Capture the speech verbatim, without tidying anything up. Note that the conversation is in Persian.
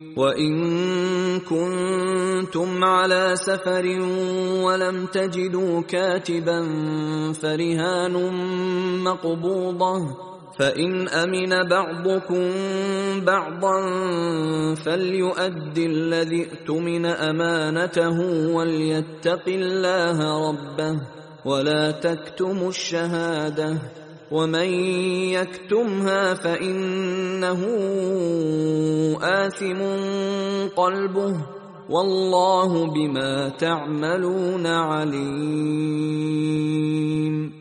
وَإِن كُنتُمْ عَلَى سَفَرٍ وَلَمْ تَجِدُوا كَاتِبًا فَرِهَانٌ مَّقْبُوضَةٌ فَإِنْ أَمِنَ بَعْضُكُم بَعْضًا فَلْيُؤَدِّ الَّذِي اؤْتُمِنَ أَمَانَتَهُ وَلْيَتَّقِ اللَّهَ رَبَّهُ وَلَا تَكْتُمُوا الشَّهَادَةَ وَمَن يَكْتُمْهَا فَإِنَّهُ آثِمٌ قَلْبُهُ وَاللَّهُ بِمَا تَعْمَلُونَ عَلِيمٌ.